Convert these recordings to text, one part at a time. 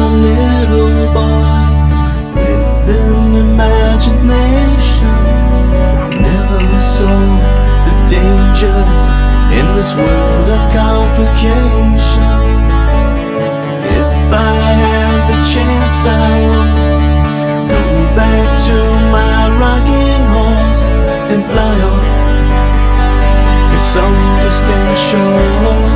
little boy with an imagination. Never saw the dangers in this world of complication. If I had the chance, I would go back to my rocking horse and fly off in some distant shore.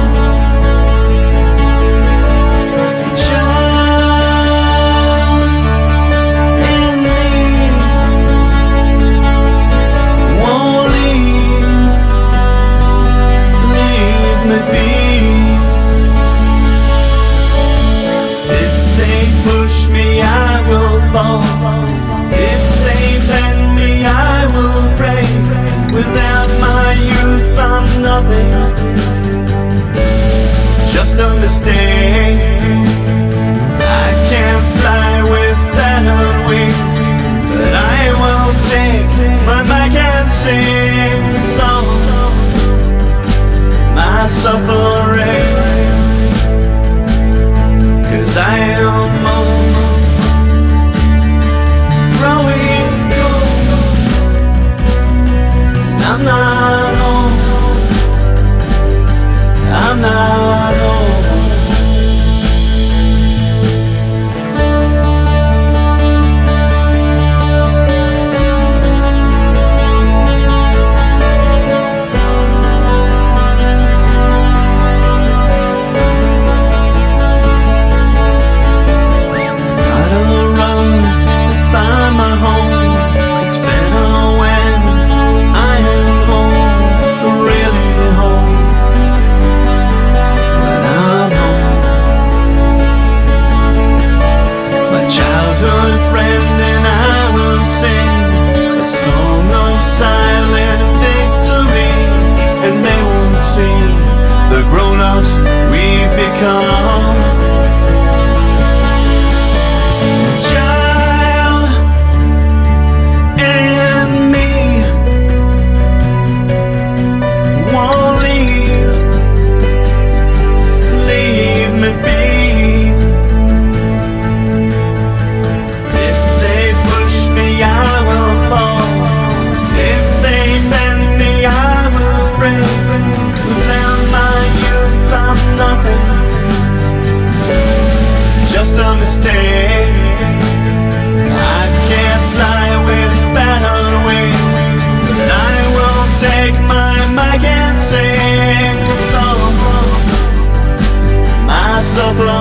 Push me, I will fall. If they bend me, I will break. Without my youth, I'm nothing, just a mistake. I can't fly with battered wings, but I will take my mic and sing the song, my suffering. 'Cause I am growing cold, and I'm not home, I'm not home. We've become a child in me won't leave me be. If they push me, I will fall. If they bend me, I will break. Without my youth, I'm nothing, just a mistake. I can't fly with battered wings, but I will take my mic and sing the song, my suffering.